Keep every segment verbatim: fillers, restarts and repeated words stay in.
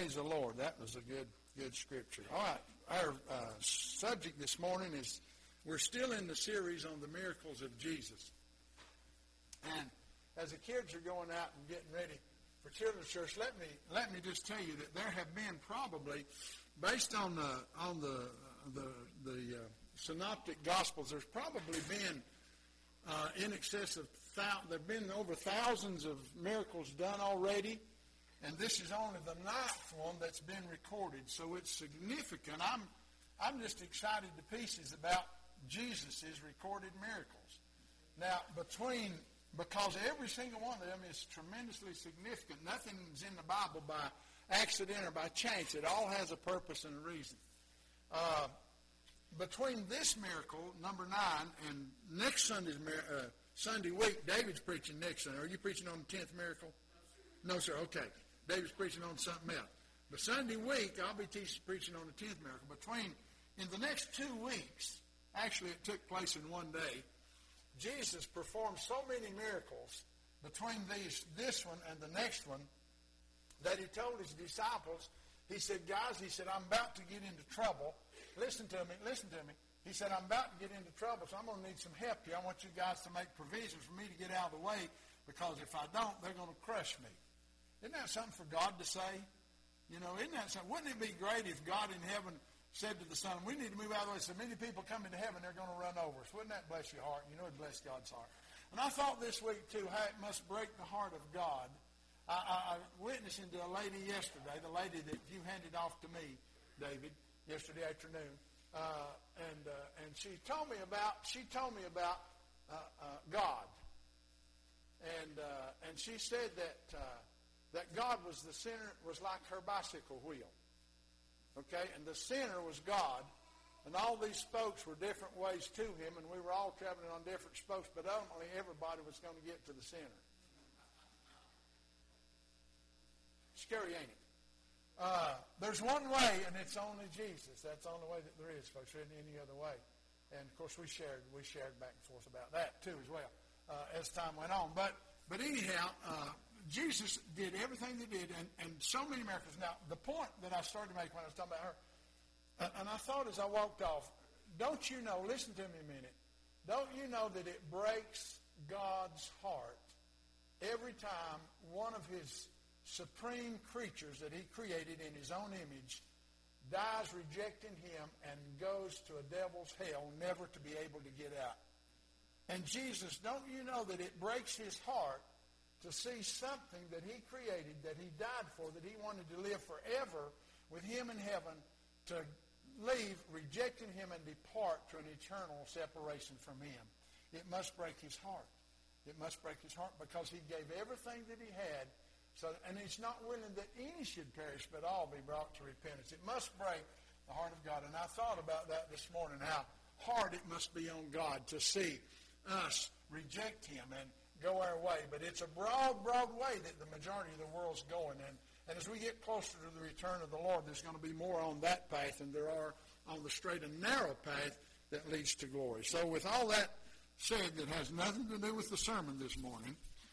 Praise the Lord. That was a good, good scripture. All right. Our uh, subject this morning is, we're still in the series on the miracles of Jesus. And as the kids are going out and getting ready for children's church, let me let me just tell you that there have been probably, based on the on the the the uh, synoptic gospels, there's probably been uh, in excess of thou- there've been over thousands of miracles done already, and this is only the ninth one that's been recorded. So it's significant. I'm I'm just excited to pieces about Jesus' recorded miracles. Now, between because every single one of them is tremendously significant. Nothing's in the Bible by accident or by chance. It all has a purpose and a reason. Uh, between this miracle, number nine, and next Sunday's uh, Sunday week, David's preaching next Sunday. Are you preaching on the tenth miracle? No, sir. Okay. David's preaching on something else. But Sunday week, I'll be teaching, preaching on the tenth miracle. Between, in the next two weeks, actually it took place in one day, Jesus performed so many miracles between these, this one and the next one, that he told his disciples, he said, guys, he said, I'm about to get into trouble. Listen to me, listen to me. He said, I'm about to get into trouble, so I'm going to need some help here. I want you guys to make provisions for me to get out of the way, because if I don't, they're going to crush me. Isn't that something for God to say? You know, isn't that something? Wouldn't it be great if God in heaven said to the Son, we need to move out of the way. So many people come into heaven, they're going to run over us. Wouldn't that bless your heart? You know it bless God's heart. And I thought this week, too, how it must break the heart of God. I, I, I witnessed to a lady yesterday, the lady that you handed off to me, David, yesterday afternoon. Uh, and uh, and she told me about, she told me about uh, uh, God. And uh, and she said that uh, that God was the center, was like her bicycle wheel. Okay, and the center was God, and all these spokes were different ways to him, and we were all traveling on different spokes, but ultimately everybody was going to get to the center. Scary, ain't it? Uh, there's one way, and it's only Jesus. That's the only way that there is, folks. There isn't any other way. And of course, we shared we shared back and forth about that too as well uh, as time went on. But but anyhow. Uh, Jesus did everything he did, and, and so many miracles. Now, the point that I started to make when I was talking about her, and, and I thought as I walked off, don't you know, listen to me a minute, don't you know that it breaks God's heart every time one of his supreme creatures that he created in his own image dies rejecting him and goes to a devil's hell, never to be able to get out. And Jesus, don't you know that it breaks his heart to see something that he created, that he died for, that he wanted to live forever with him in heaven, to leave, rejecting him, and depart to an eternal separation from him. It must break his heart. It must break his heart, because he gave everything that he had, so, and he's not willing that any should perish, but all be brought to repentance. It must break the heart of God. And I thought about that this morning, how hard it must be on God to see us reject him and go our way. But it's a broad, broad way that the majority of the world's going. And, and as we get closer to the return of the Lord, there's going to be more on that path than there are on the straight and narrow path that leads to glory. So with all that said, that has nothing to do with the sermon this morning,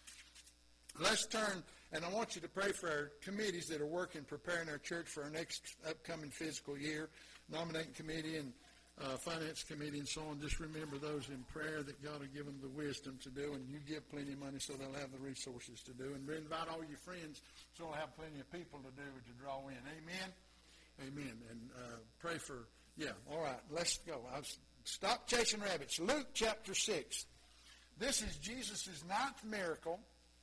let's turn, and I want you to pray for our committees that are working, preparing our church for our next upcoming fiscal year, nominating committee and Uh, finance committee and so on. Just remember those in prayer, that God will give them the wisdom to do, and you give plenty of money so they'll have the resources to do. And invite all your friends so they'll have plenty of people to do to draw in. Amen? Amen. And uh, pray for, yeah, all right, let's go. I've stopped chasing rabbits. Luke chapter six. This is Jesus' ninth miracle.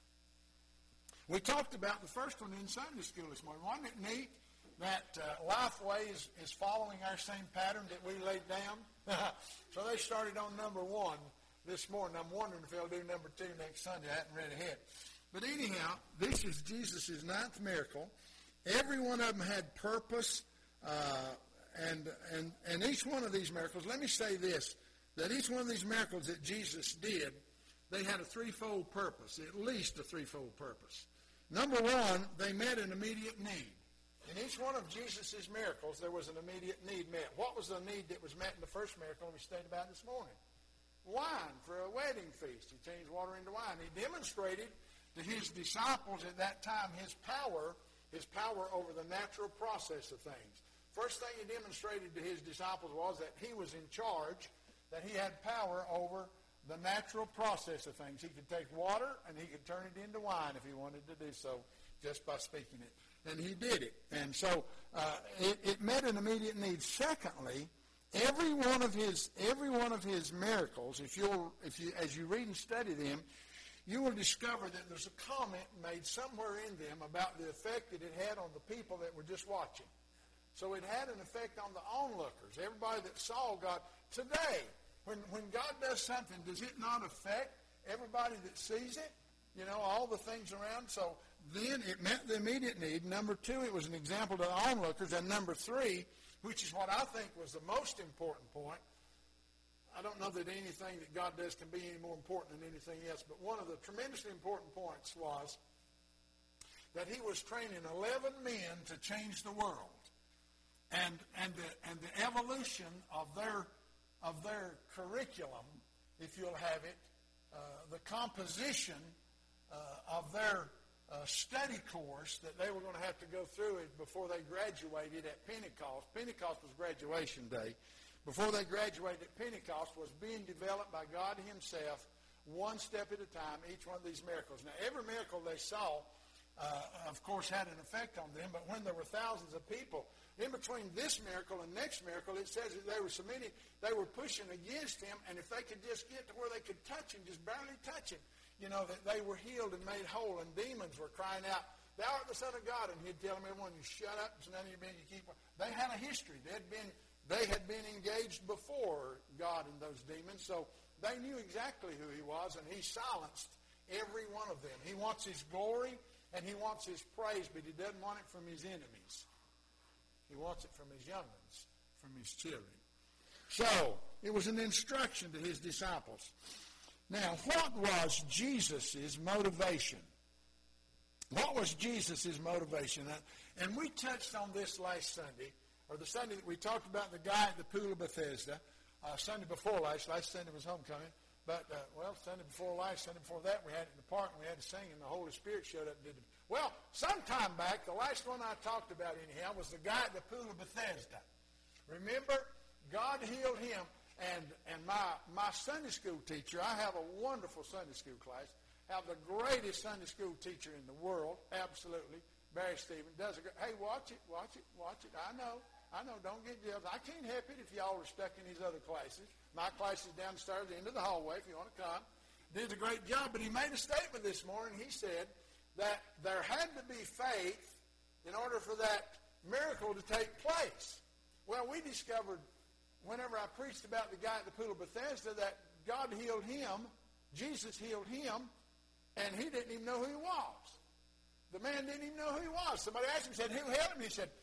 We talked about the first one in Sunday school this morning. Wasn't it neat that uh, Lifeway is, is following our same pattern that we laid down? So they started on number one this morning. I'm wondering if they'll do number two next Sunday. I hadn't read ahead. But anyhow, this is Jesus' ninth miracle. Every one of them had purpose, uh, and, and, and each one of these miracles, let me say this, that each one of these miracles that Jesus did, they had a threefold purpose, at least a threefold purpose. Number one, they met an immediate need. In each one of Jesus' miracles, there was an immediate need met. What was the need that was met in the first miracle we studied about this morning? Wine for a wedding feast. He changed water into wine. He demonstrated to his disciples at that time his power his power over the natural process of things. First thing he demonstrated to his disciples was that he was in charge, that he had power over the natural process of things. He could take water and he could turn it into wine if he wanted to do so just by speaking it. And he did it. And so uh, it, it met an immediate need. Secondly, every one of his every one of his miracles, if you'll if you as you read and study them, you will discover that there's a comment made somewhere in them about the effect that it had on the people that were just watching. So it had an effect on the onlookers, everybody that saw God. Today, when when God does something, does it not affect everybody that sees it? You know, all the things around. So then it met the immediate need. Number two, it was an example to the onlookers. And number three, which is what I think was the most important point, I don't know that anything that God does can be any more important than anything else, but one of the tremendously important points was that he was training eleven men to change the world. And and the and the evolution of their of their curriculum, if you'll have it, uh, the composition uh, of their uh, study course that they were going to have to go through it before they graduated at Pentecost. Pentecost was graduation day. Before they graduated at Pentecost was being developed by God himself, one step at a time, each one of these miracles. Now, every miracle they saw, uh, of course, had an effect on them, but when there were thousands of people, in between this miracle and next miracle, it says that there were so many, they were pushing against him, and if they could just get to where they could touch him, just barely touch him, you know, that they were healed and made whole, and demons were crying out, "Thou art the Son of God," and he'd tell them, "Everyone, you shut up, it's none of your business, you keep on." They had a history. They had been They had been engaged before God and those demons, so they knew exactly who he was, and he silenced every one of them. He wants his glory, and he wants his praise, but he doesn't want it from his enemies. He wants it from his young ones, from his children. So, it was an instruction to his disciples. Now, what was Jesus' motivation? What was Jesus' motivation? And we touched on this last Sunday, or the Sunday that we talked about the guy at the Pool of Bethesda. Uh, Sunday before last, last Sunday was homecoming. But, uh, well, Sunday before last, Sunday before that, we had it in the park, and we had to sing, and the Holy Spirit showed up and did it. Well, sometime back, the last one I talked about anyhow was the guy at the Pool of Bethesda. Remember? God healed him. And and my, my Sunday school teacher, I have a wonderful Sunday school class, have the greatest Sunday school teacher in the world, absolutely, Barry Stevens. Does a, hey, watch it, watch it, watch it. I know. I know, don't get jealous. I can't help it if y'all are stuck in these other classes. My class is downstairs at the end of the hallway if you want to come. Did a great job, but he made a statement this morning. He said that there had to be faith in order for that miracle to take place. Well, we discovered whenever I preached about the guy at the Pool of Bethesda that God healed him, Jesus healed him, and he didn't even know who he was. The man didn't even know who he was. Somebody asked him, said, "Who healed him?" He said,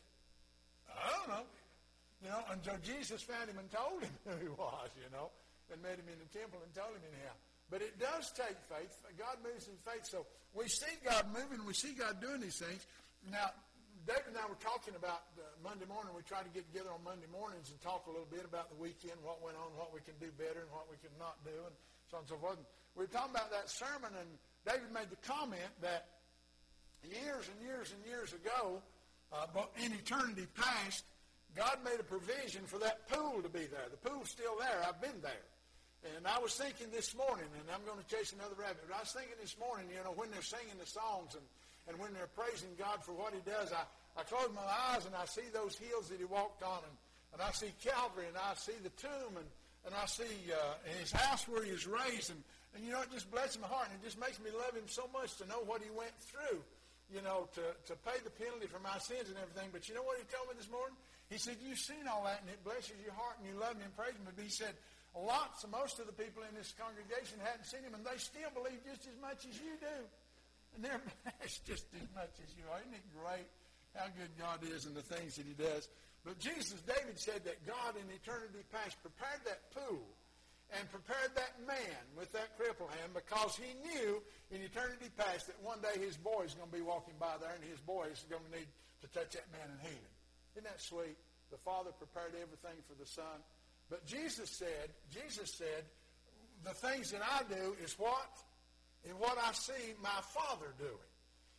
"I don't know." You know, and so Jesus found him and told him who he was, you know, and met him in the temple and told him anyhow. But it does take faith. God moves in faith. So we see God moving. We see God doing these things. Now, David and I were talking about uh, Monday morning. We try to get together on Monday mornings and talk a little bit about the weekend, what went on, what we can do better, and what we can not do, and so on and so forth. And we were talking about that sermon, and David made the comment that years and years and years ago, Uh, but in eternity past, God made a provision for that pool to be there. The pool's still there. I've been there. And I was thinking this morning, and I'm going to chase another rabbit, but I was thinking this morning, you know, when they're singing the songs and, and when they're praising God for what he does, I, I close my eyes and I see those hills that he walked on, and, and I see Calvary, and I see the tomb, and, and I see uh, his house where he was raised, and, and, you know, it just blesses my heart, and it just makes me love him so much to know what he went through, you know, to, to pay the penalty for my sins and everything. But you know what he told me this morning? He said, "You've seen all that, and it blesses your heart, and you love him and praise him." But he said, lots, most of the people in this congregation hadn't seen him, and they still believe just as much as you do. And they're blessed just as much as you are. Isn't it great how good God is and the things that he does? But Jesus, David said that God in eternity past prepared that pool and prepared that man with that crippled hand because he knew in eternity past that one day his boy is going to be walking by there and his boy is going to need to touch that man and heal him. Isn't that sweet? The Father prepared everything for the Son. But Jesus said, Jesus said, the things that I do is what? In what I see my Father doing.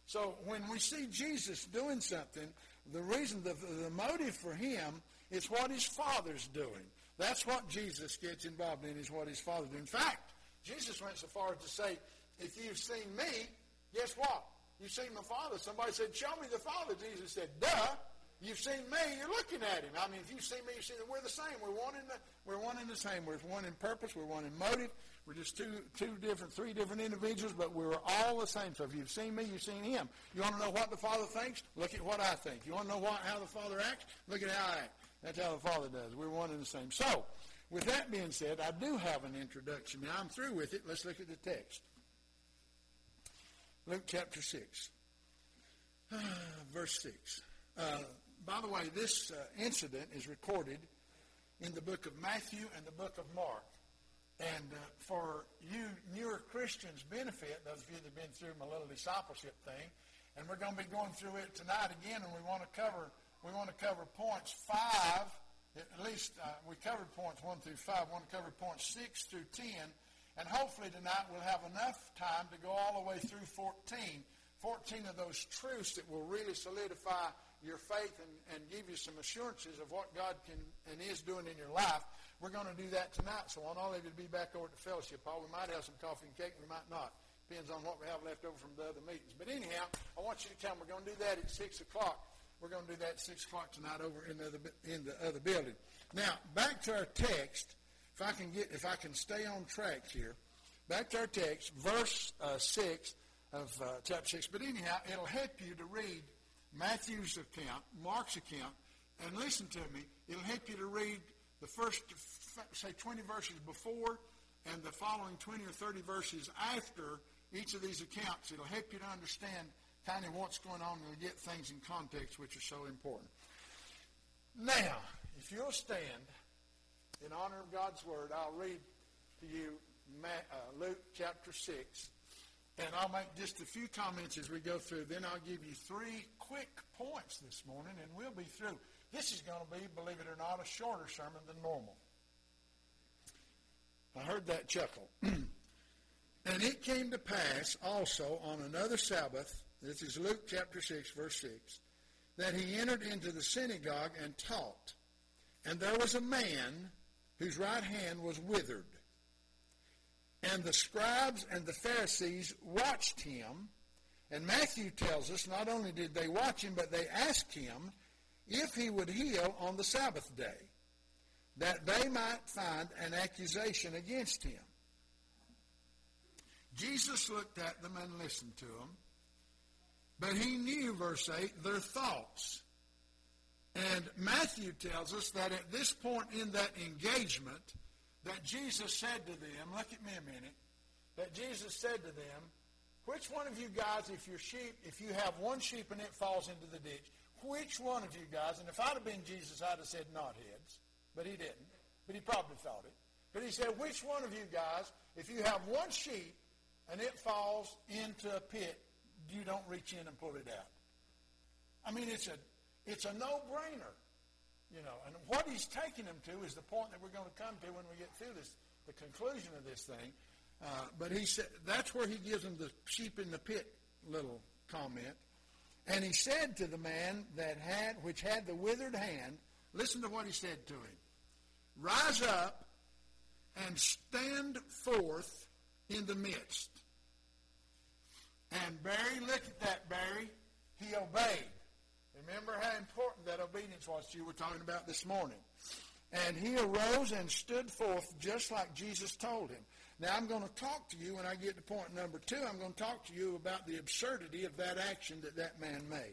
So when we see Jesus doing something, the reason, the, the motive for him is what his Father's doing. That's what Jesus gets involved in, is what his Father's doing. In fact, Jesus went so far as to say, if you've seen me, guess what? You've seen my Father. Somebody said, show me the Father. Jesus said, duh. You've seen me, you're looking at him. I mean, if you've seen me, you've seen him. We're the same. We're one in the, we're one in the same. We're one in purpose. We're one in motive. We're just two, two different, three different individuals, but we're all the same. So if you've seen me, you've seen him. You want to know what the Father thinks? Look at what I think. You want to know what, how the Father acts? Look at how I act. That's how the Father does. We're one and the same. So, with that being said, I do have an introduction. Now, I'm through with it. Let's look at the text. Luke chapter six, verse six. Uh, by the way, this uh, incident is recorded in the book of Matthew and the book of Mark. And uh, for you newer Christians' benefit, those of you that have been through my little discipleship thing, and we're going to be going through it tonight again, and we want to cover we want to cover points five. At least uh, we covered points one through five. We want to cover points six through ten, and hopefully tonight we'll have enough time to go all the way through fourteen. fourteen of those truths that will really solidify your faith and, and give you some assurances of what God can and is doing in your life. We're going to do that tonight, so I want all of you to be back over at the fellowship hall. We might have some coffee and cake, we might not. Depends on what we have left over from the other meetings. But anyhow, I want you to come. We're going to do that at six o'clock. We're going to do that at six o'clock tonight over in the other, in the other building. Now, back to our text. If I can get, if I can stay on track here. Back to our text, verse uh, six of uh, chapter six. But anyhow, it'll help you to read Matthew's account, Mark's account, and listen to me. It'll help you to read the first, say, twenty verses before and the following twenty or thirty verses after each of these accounts. It'll help you to understand kind of what's going on and get things in context, which are so important. Now, if you'll stand in honor of God's Word, I'll read to you Luke chapter six, and I'll make just a few comments as we go through. Then I'll give you three quick points this morning, and we'll be through. This is going to be, believe it or not, a shorter sermon than normal. I heard that chuckle. And it came to pass also on another Sabbath, this is Luke chapter six, verse six, that he entered into the synagogue and taught. And there was a man whose right hand was withered. And the scribes and the Pharisees watched him. And Matthew tells us not only did they watch him, but they asked him if he would heal on the Sabbath day, that they might find an accusation against him. Jesus looked at them and listened to them, but he knew, verse eight, their thoughts. And Matthew tells us that at this point in that engagement, that Jesus said to them, look at me a minute, that Jesus said to them, which one of you guys, if your sheep, if you have one sheep and it falls into the ditch, which one of you guys, and if I'd have been Jesus, I'd have said knotheads, but he didn't, but he probably thought it. But he said, which one of you guys, if you have one sheep and it falls into a pit, you don't reach in and pull it out? I mean, it's a it's a no-brainer, you know. And what he's taking them to is the point that we're going to come to when we get through this, the conclusion of this thing. Uh, but he said that's where he gives them the sheep in the pit little comment. And he said to the man that had which had the withered hand, listen to what he said to him. Rise up and stand forth in the midst. And Barry, look at that, Barry. He obeyed. Remember how important that obedience was you were talking about this morning. And he arose and stood forth just like Jesus told him. Now, I'm going to talk to you when I get to point number two. I'm going to talk to you about the absurdity of that action that that man made.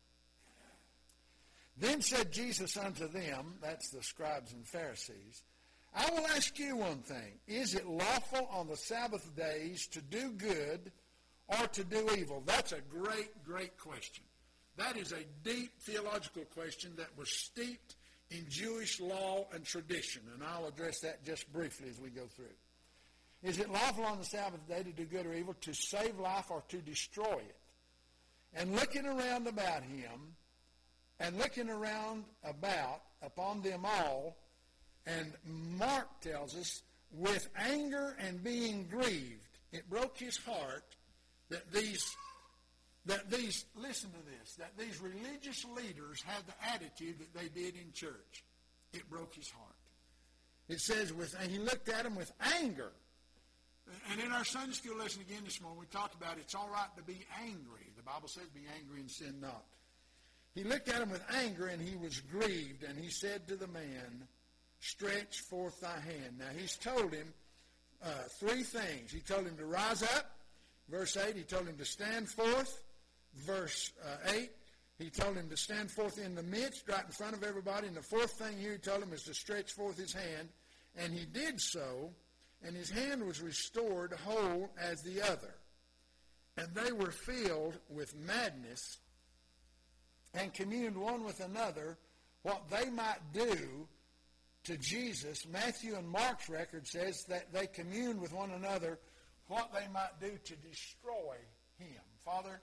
Then said Jesus unto them, that's the scribes and Pharisees, I will ask you one thing. Is it lawful on the Sabbath days to do good or to do evil? That's a great, great question. That is a deep theological question that was steeped in Jewish law and tradition, and I'll address that just briefly as we go through. Is it lawful on the Sabbath day to do good or evil, to save life or to destroy it? And looking around about him, and looking around about upon them all, and Mark tells us, with anger and being grieved, it broke his heart that these that these, listen to this, that these religious leaders had the attitude that they did in church. It broke his heart. It says, with, and he looked at them with anger. And in our Sunday school lesson again this morning, we talked about it's all right to be angry. The Bible says be angry and sin not. He looked at him with anger, and he was grieved, and he said to the man, stretch forth thy hand. Now, he's told him uh, three things. He told him to rise up. Verse eight, he told him to stand forth. Verse uh, eight, he told him to stand forth in the midst, right in front of everybody. And the fourth thing here he told him is to stretch forth his hand. And he did so, and his hand was restored whole as the other. And they were filled with madness and communed one with another what they might do to Jesus. Matthew and Mark's record says that they communed with one another what they might do to destroy him. Father,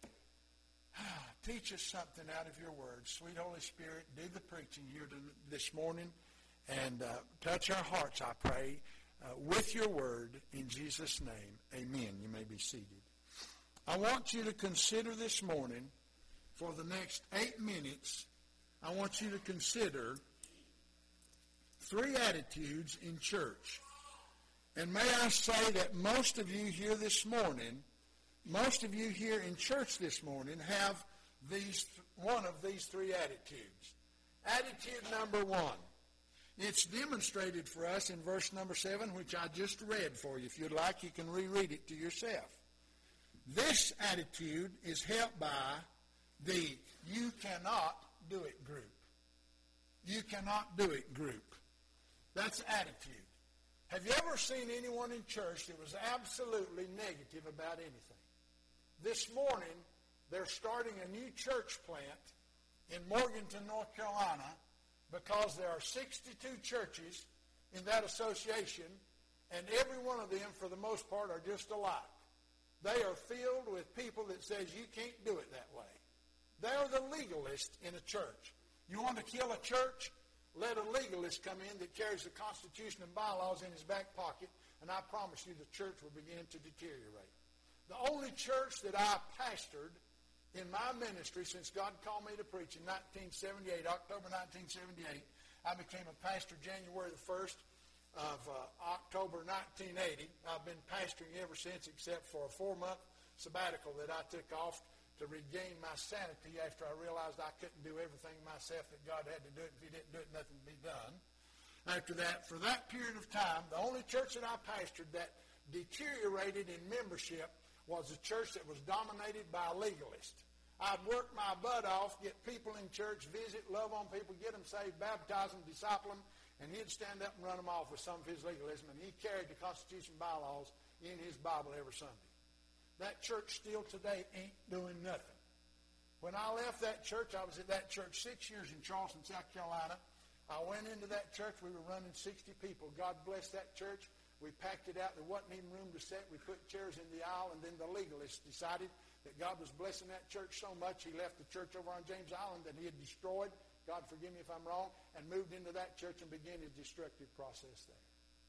teach us something out of your word. Sweet Holy Spirit, do the preaching here this morning and uh, touch our hearts, I pray, uh, with your word in Jesus' name. Amen. You may be seated. I want you to consider this morning, for the next eight minutes, I want you to consider three attitudes in church. And may I say that most of you here this morning, most of you here in church this morning have these one of these three attitudes. Attitude number one. It's demonstrated for us in verse number seven, which I just read for you. If you'd like, you can reread it to yourself. This attitude is helped by the you cannot do it group. You cannot do it group. That's attitude. Have you ever seen anyone in church that was absolutely negative about anything? This morning, they're starting a new church plant in Morganton, North Carolina, because there are sixty-two churches in that association, and every one of them, for the most part, are just alike. They are filled with people that says you can't do it that way. They are the legalists in a church. You want to kill a church? Let a legalist come in that carries the Constitution and bylaws in his back pocket, and I promise you the church will begin to deteriorate. The only church that I pastored in my ministry since God called me to preach in nineteen seventy-eight, October nineteen seventy-eight, I became a pastor January the first of uh, October nineteen eighty. I've been pastoring ever since, except for a four-month sabbatical that I took off to regain my sanity after I realized I couldn't do everything myself, that God had to do it. If he didn't do it, nothing would be done. After that, for that period of time, the only church that I pastored that deteriorated in membership was a church that was dominated by a legalist. I'd work my butt off, get people in church, visit, love on people, get them saved, baptize them, disciple them, and he'd stand up and run them off with some of his legalism, and he carried the Constitution bylaws in his Bible every Sunday. That church still today ain't doing nothing. When I left that church, I was at that church six years in Charleston, South Carolina. I went into that church. We were running sixty people. God bless that church. We packed it out. There wasn't even room to sit. We put chairs in the aisle, and then the legalists decided that God was blessing that church so much, he left the church over on James Island that he had destroyed, God forgive me if I'm wrong, and moved into that church and began his destructive process there.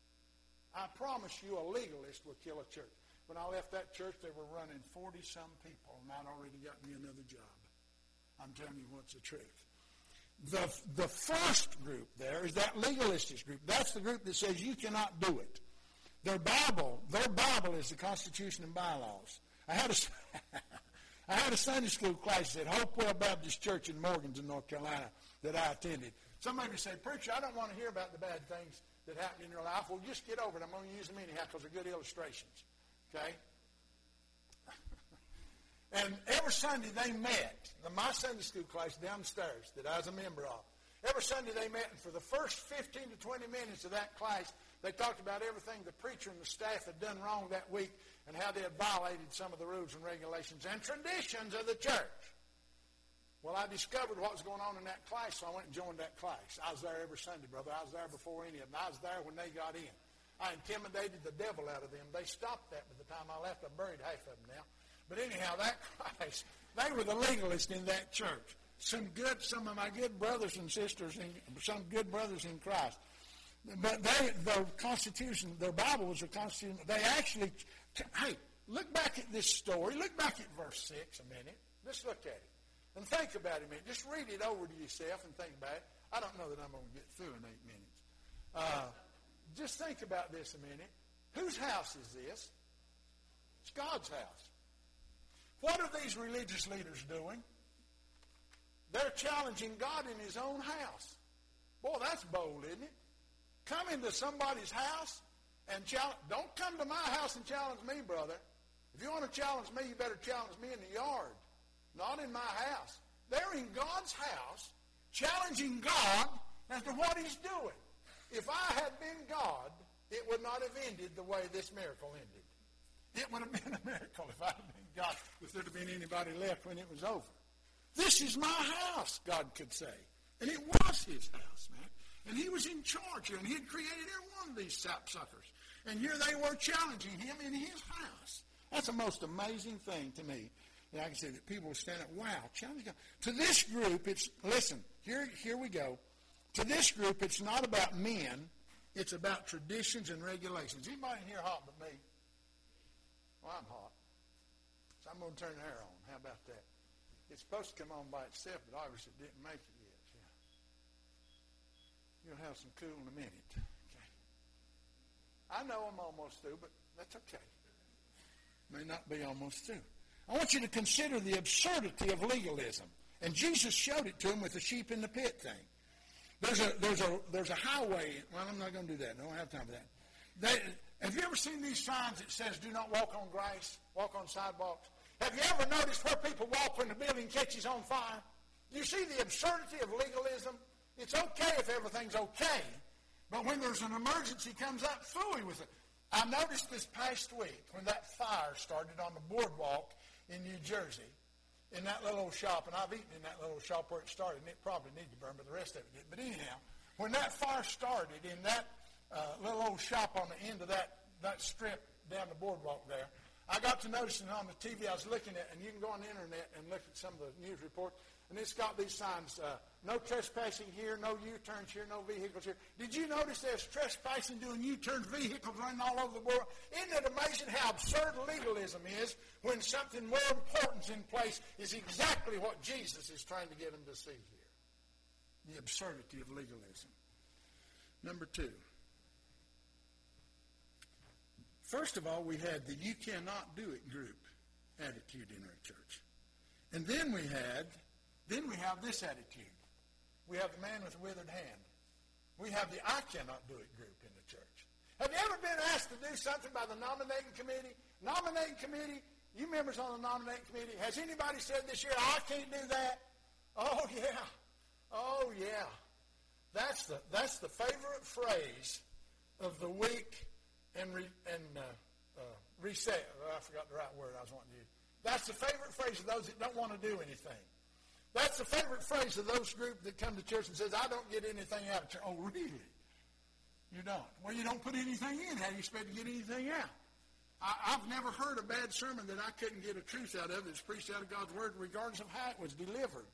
I promise you a legalist will kill a church. When I left that church, they were running forty-some people, and I'd already got me another job. I'm telling you what's the truth. The, the first group there is that legalistic group. That's the group that says you cannot do it. Their Bible, their Bible is the Constitution and bylaws. I had a, I had a Sunday school class at Hopewell Baptist Church in Morganton, North Carolina, that I attended. Somebody would say, preacher, I don't want to hear about the bad things that happen in your life. Well, just get over it. I'm going to use them anyhow because they're good illustrations. Okay? And every Sunday they met, my Sunday school class downstairs that I was a member of, every Sunday they met, and for the first fifteen to twenty minutes of that class, they talked about everything the preacher and the staff had done wrong that week and how they had violated some of the rules and regulations and traditions of the church. Well, I discovered what was going on in that class, so I went and joined that class. I was there every Sunday, brother. I was there before any of them. I was there when they got in. I intimidated the devil out of them. They stopped that by the time I left. I buried half of them now. But anyhow, that class, they were the legalists in that church. Some good, some of my good brothers and sisters, in, some good brothers in Christ. But they, the Constitution, their Bible was a Constitution. They actually, hey, look back at this story. Look back at verse six a minute. Just look at it. And think about it a minute. Just read it over to yourself and think about it. I don't know that I'm going to get through in eight minutes. Uh, just think about this a minute. Whose house is this? It's God's house. What are these religious leaders doing? They're challenging God in his own house. Boy, that's bold, isn't it? Come into somebody's house and challenge. Don't come to my house and challenge me, brother. If you want to challenge me, you better challenge me in the yard, not in my house. They're in God's house challenging God as to what he's doing. If I had been God, it would not have ended the way this miracle ended. It would have been a miracle if I had been God, if there had been anybody left when it was over. This is my house, God could say. And it was his house, man. And he was in charge here, and he had created every one of these sapsuckers. And here they were challenging him in his house. That's the most amazing thing to me. And I can say that people will stand up, wow, challenge God. To this group, it's, listen, here, here we go. To this group, it's not about men. It's about traditions and regulations. Anybody in here hot but me? Well, I'm hot. So I'm going to turn the air on. How about that? It's supposed to come on by itself, but obviously it didn't make it yet. Yeah. You'll have some cool in a minute. Okay. I know I'm almost through, but that's okay. May not be almost through. I want you to consider the absurdity of legalism. And Jesus showed it to him with the sheep in the pit thing. There's a there's a there's a highway. Well, I'm not going to do that. I don't have time for that. They, have you ever seen these signs that says "Do not walk on grass, walk on sidewalks"? Have you ever noticed where people walk when the building catches on fire? Do you see the absurdity of legalism? It's okay if everything's okay, but when there's an emergency comes up, phooey with it. I noticed this past week when that fire started on the boardwalk in New Jersey, in that little old shop, and I've eaten in that little shop where it started, and it probably needed to burn, but the rest of it didn't. But anyhow, when that fire started in that uh, little old shop on the end of that, that strip down the boardwalk there, I got to noticing on the T V I was looking at, and you can go on the internet and look at some of the news reports, and it's got these signs, uh, no trespassing here, no U-turns here, no vehicles here. Did you notice there's trespassing, doing U-turns, vehicles running all over the world? Isn't it amazing how absurd legalism is when something more important in place is exactly what Jesus is trying to get them to see here? The absurdity of legalism. Number two. First of all, we had the you cannot do it group attitude in our church. And then we had, then we have this attitude. We have the man with a withered hand. We have the I cannot do it group in the church. Have you ever been asked to do something by the nominating committee? Nominating committee, you members on the nominating committee, has anybody said this year, I can't do that? Oh, yeah. Oh, yeah. That's the, that's the favorite phrase of the week and re, and uh, uh, reset. Oh, I forgot the right word I was wanting to use. That's the favorite phrase of those that don't want to do anything. That's the favorite phrase of those group that come to church and says, I don't get anything out of church. Oh, really? You don't? Well, you don't put anything in. How do you expect to get anything out? I, I've never heard a bad sermon that I couldn't get a truth out of that's preached out of God's word regardless of how it was delivered.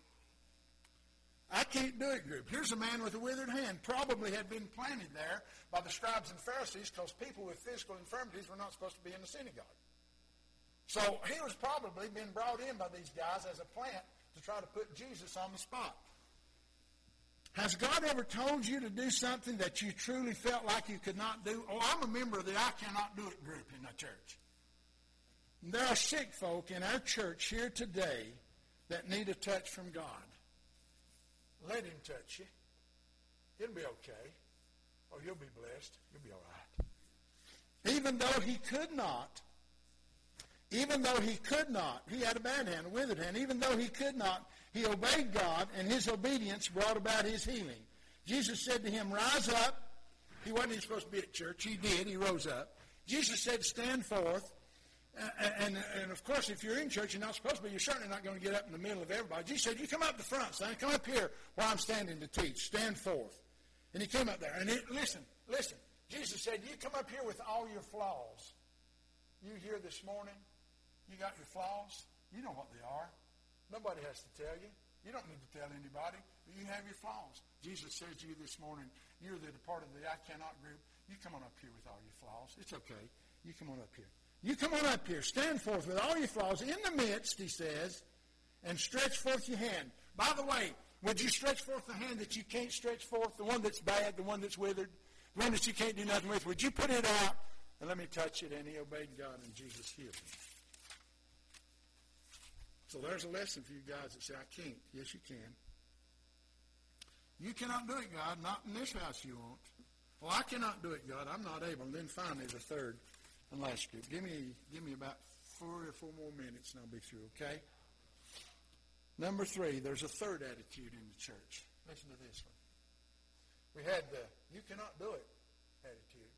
I can't do it group. Here's a man with a withered hand. Probably had been planted there by the scribes and Pharisees because people with physical infirmities were not supposed to be in the synagogue. So he was probably being brought in by these guys as a plant to try to put Jesus on the spot. Has God ever told you to do something that you truly felt like you could not do? Oh, I'm a member of the I cannot do it group in the church. And there are sick folk in our church here today that need a touch from God. Let him touch you. It'll be okay. Oh, you'll be blessed. You'll be all right. Even though he could not, even though he could not, he had a bad hand, a withered hand, even though he could not, he obeyed God, and his obedience brought about his healing. Jesus said to him, rise up. He wasn't even supposed to be at church. He did. He rose up. Jesus said, stand forth. And, and, and, of course, if you're in church, you're not supposed to be. You're certainly not going to get up in the middle of everybody. Jesus said, you come up the front, son. Come up here while I'm standing to teach. Stand forth. And he came up there. And it, listen, listen. Jesus said, you come up here with all your flaws. You here this morning, you got your flaws. You know what they are. Nobody has to tell you. You don't need to tell anybody. But you have your flaws. Jesus says to you this morning, you're the part of the I cannot group. You come on up here with all your flaws. It's okay. You come on up here. You come on up here. Stand forth with all your flaws in the midst, he says, and stretch forth your hand. By the way, would you stretch forth the hand that you can't stretch forth, the one that's bad, the one that's withered, the one that you can't do nothing with? Would you put it out and let me touch it? And he obeyed God, and Jesus healed him. So there's a lesson for you guys that say, I can't. Yes, you can. You cannot do it, God. Not in this house you won't. Well, I cannot do it, God. I'm not able. And then finally, the third and last group. Give me, give me about four or four more minutes, and I'll be through, okay? Number three, there's a third attitude in the church. Listen to this one. We had the you cannot do it attitude.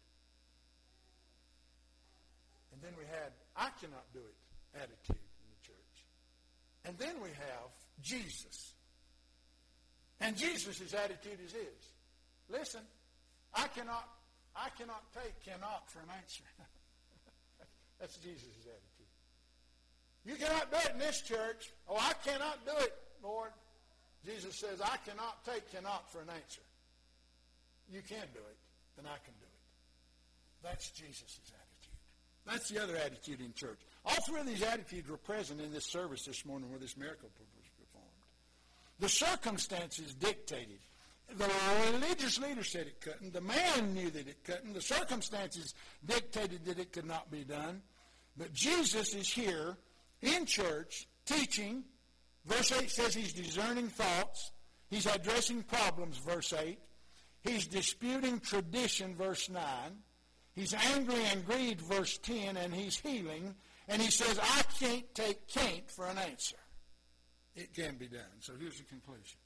And then we had I cannot do it attitude in the church. And then we have Jesus. And Jesus' attitude is his. Listen, I cannot, I cannot take cannot for an answer. That's Jesus' attitude. You cannot do it in this church. Oh, I cannot do it, Lord. Jesus says, I cannot take cannot for an answer. You can do it, then I can do it. That's Jesus' attitude. That's the other attitude in church. All three of these attitudes were present in this service this morning where this miracle was performed. The circumstances dictated. The religious leader said it couldn't. The man knew that it couldn't. The circumstances dictated that it could not be done. But Jesus is here in church teaching. Verse eight says he's discerning thoughts. He's addressing problems, verse eight. He's disputing tradition, verse nine. He's angry and grieved, verse ten, and he's healing. And he says, I can't take can't for an answer. It can be done. So here's the conclusion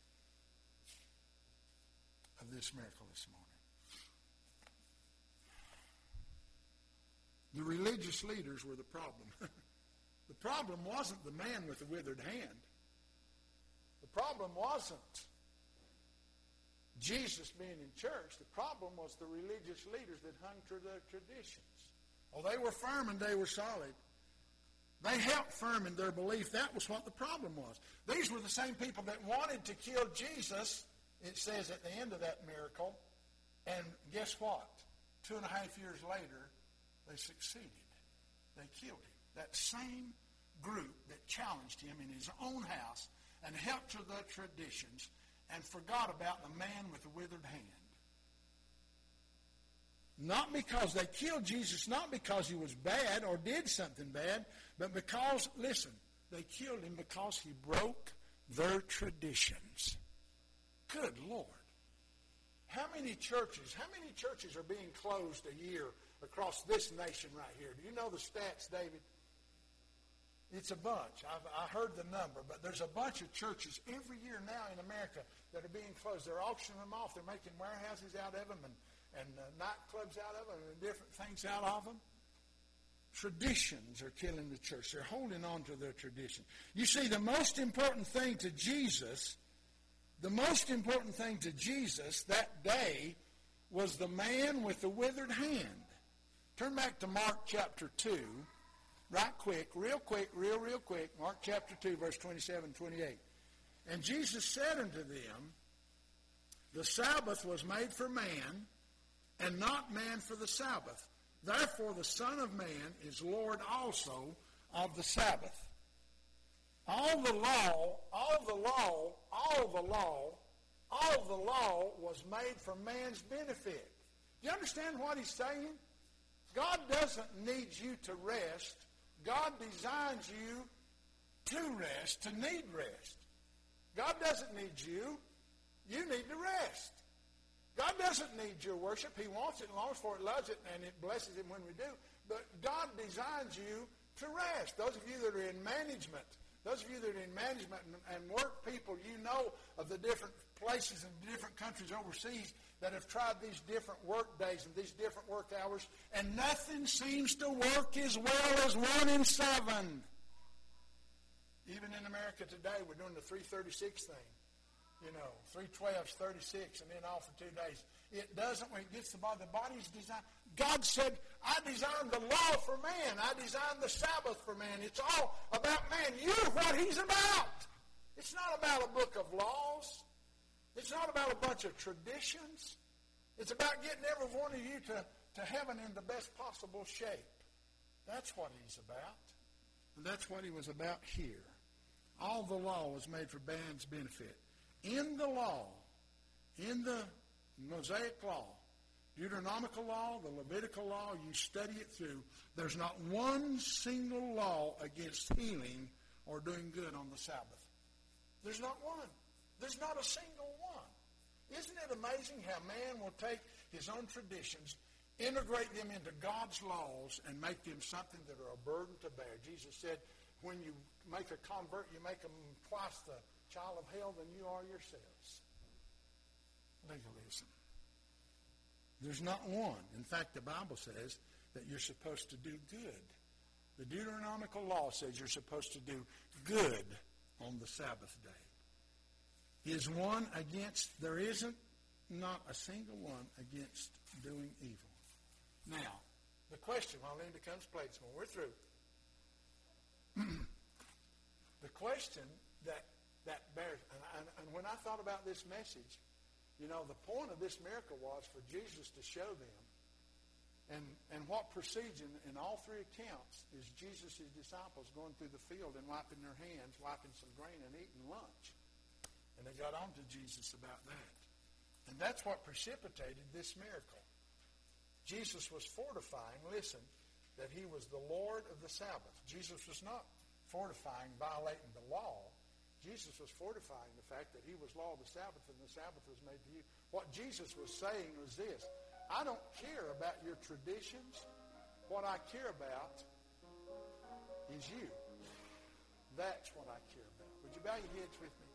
of this miracle this morning. The religious leaders were the problem. The problem wasn't the man with the withered hand. The problem wasn't Jesus being in church. The problem was the religious leaders that hung to their traditions. Oh, they were firm and they were solid. They held firm in their belief. That was what the problem was. These were the same people that wanted to kill Jesus, it says at the end of that miracle. And guess what? Two and a half years later, they succeeded. They killed him. That same group that challenged him in his own house and held to the traditions and forgot about the man with the withered hand. Not because they killed Jesus, not because he was bad or did something bad, but because, listen, they killed him because he broke their traditions. Good Lord. How many churches, how many churches are being closed a year across this nation right here? Do you know the stats, David? It's a bunch. I've I heard the number, but there's a bunch of churches every year now in America that are being closed. They're auctioning them off. They're making warehouses out of them and, and uh, nightclubs out of them and different things out of them. Traditions are killing the church. They're holding on to their tradition. You see, the most important thing to Jesus, the most important thing to Jesus that day was the man with the withered hand. Turn back to Mark chapter two. Right quick, real quick, real, real quick. Mark chapter two, verse twenty-seven, twenty-eight. And Jesus said unto them, the Sabbath was made for man, and not man for the Sabbath. Therefore the Son of Man is Lord also of the Sabbath. All the law, all the law, all the law, all the law was made for man's benefit. Do you understand what he's saying? God doesn't need you to rest. God designs you to rest, to need rest. God doesn't need you. You need to rest. God doesn't need your worship. He wants it, longs for it, loves it, and it blesses him when we do. But God designs you to rest. Those of you that are in management, those of you that are in management and, and work people, you know of the different places and different countries overseas that have tried these different work days and these different work hours, and nothing seems to work as well as one in seven. Even in America today, we're doing the three thirty-six thing. You know, three twelves, thirty-six, and then off for two days. It doesn't, when it gets the body, the body's designed. God said, I designed the law for man. I designed the Sabbath for man. It's all about man. You're what he's about. It's not about a book of laws. It's not about a bunch of traditions. It's about getting every one of you to, to heaven in the best possible shape. That's what he's about. And that's what he was about here. All the law was made for man's benefit. In the law, in the Mosaic law, Deuteronomical law, the Levitical law, you study it through, there's not one single law against healing or doing good on the Sabbath. There's not one. There's not a single one. Isn't it amazing how man will take his own traditions, integrate them into God's laws, and make them something that are a burden to bear? Jesus said, when you make a convert, you make them twice the child of hell than you are yourselves. Legalism. There's not one. In fact, the Bible says that you're supposed to do good. The Deuteronomical law says you're supposed to do good on the Sabbath day. Is one against, there isn't not a single one against doing evil. Now, the question, while Linda comes plates when we're through, the question that, that bears, and, and, and when I thought about this message, you know, the point of this miracle was for Jesus to show them. And and what proceeds in, in all three accounts is Jesus' disciples going through the field and wiping their hands, wiping some grain and eating lunch. And they got on to Jesus about that. And that's what precipitated this miracle. Jesus was fortifying, listen, that he was the Lord of the Sabbath. Jesus was not fortifying, violating the law. Jesus was fortifying the fact that he was law of the Sabbath and the Sabbath was made to you. What Jesus was saying was this: I don't care about your traditions. What I care about is you. That's what I care about. Would you bow your heads with me?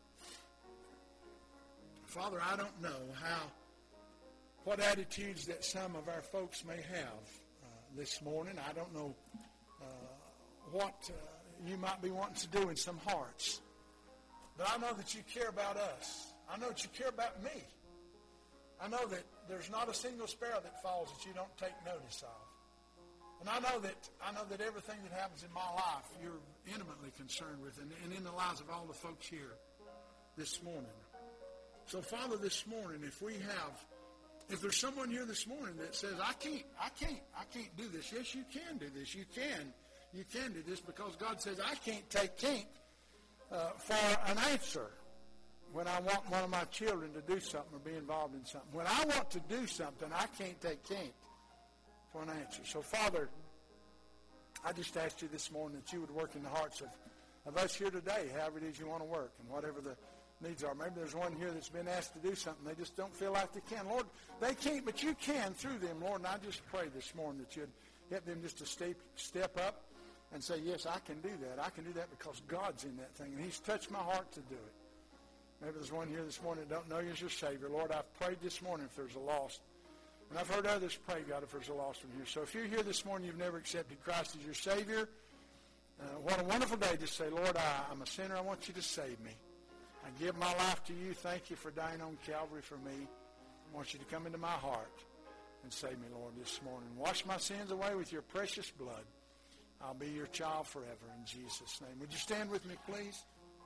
Father, I don't know how, what attitudes that some of our folks may have uh, this morning. I don't know uh, what uh, you might be wanting to do in some hearts. But I know that you care about us. I know that you care about me. I know that there's not a single sparrow that falls that you don't take notice of. And I know that I know that everything that happens in my life you're intimately concerned with, and, and in the lives of all the folks here this morning. So, Father, this morning, if we have, if there's someone here this morning that says, I can't, I can't, I can't do this. Yes, you can do this. You can. You can do this because God says, I can't take can't. Uh, for an answer when I want one of my children to do something or be involved in something. When I want to do something, I can't take can't for an answer. So, Father, I just asked you this morning that you would work in the hearts of, of us here today, however it is you want to work and whatever the needs are. Maybe there's one here that's been asked to do something. They just don't feel like they can. Lord, they can't, but you can through them, Lord. And I just pray this morning that you'd help them just to step, step up and say, yes, I can do that. I can do that because God's in that thing, and he's touched my heart to do it. Maybe there's one here this morning that don't know you as your Savior. Lord, I've prayed this morning if there's a lost. And I've heard others pray, God, if there's a lost one here. So if you're here this morning, you've never accepted Christ as your Savior, uh, what a wonderful day to say, Lord, I, I'm a sinner. I want you to save me. I give my life to you. Thank you for dying on Calvary for me. I want you to come into my heart and save me, Lord, this morning. Wash my sins away with your precious blood. I'll be your child forever in Jesus' name. Would you stand with me, please?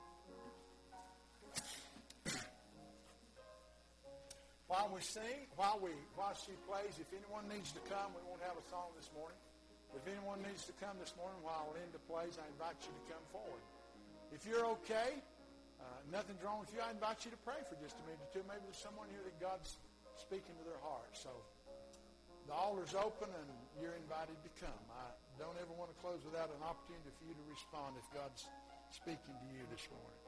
While we sing, while we while she plays, if anyone needs to come, we won't have a song this morning. If anyone needs to come this morning while Linda plays, I invite you to come forward. If you're okay, uh, nothing's wrong with you, I invite you to pray for just a minute or two. Maybe there's someone here that God's speaking to their heart. So the altar's open and you're invited to come. I don't ever want to close without an opportunity for you to respond if God's speaking to you this morning.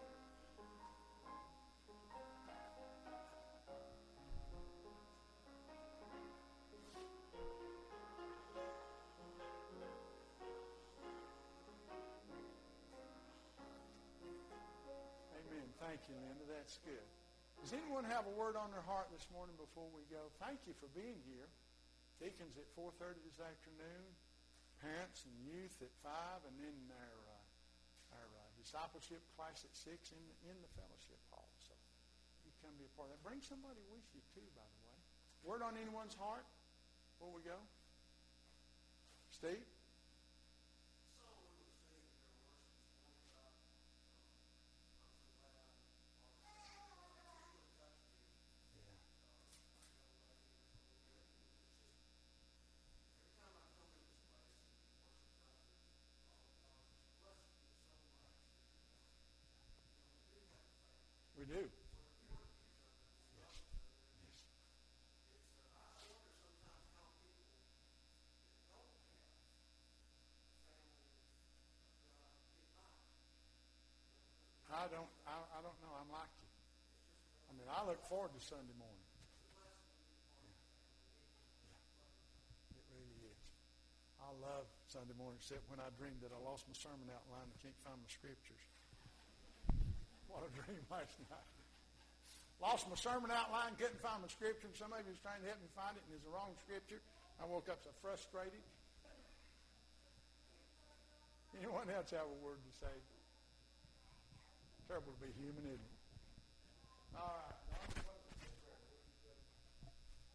Amen. Thank you, Linda. That's good. Does anyone have a word on their heart this morning before we go? Thank you for being here. Deacons at four thirty this afternoon. Parents and youth at five, and then our uh, our uh, discipleship class at six in in the fellowship hall. So you come be a part of that. Bring somebody with you too, by the way. Word on anyone's heart before we go? Steve? I don't, I, I don't know. I'm like you. I mean, I look forward to Sunday morning. Yeah. It really is. I love Sunday morning, except when I dreamed that I lost my sermon outline and can't find my scriptures. What a dream last night. Lost my sermon outline, couldn't find my scripture, and somebody was trying to help me find it, and it's the wrong scripture. I woke up so frustrated. Anyone else have a word to say? Terrible to be human, isn't it? All right.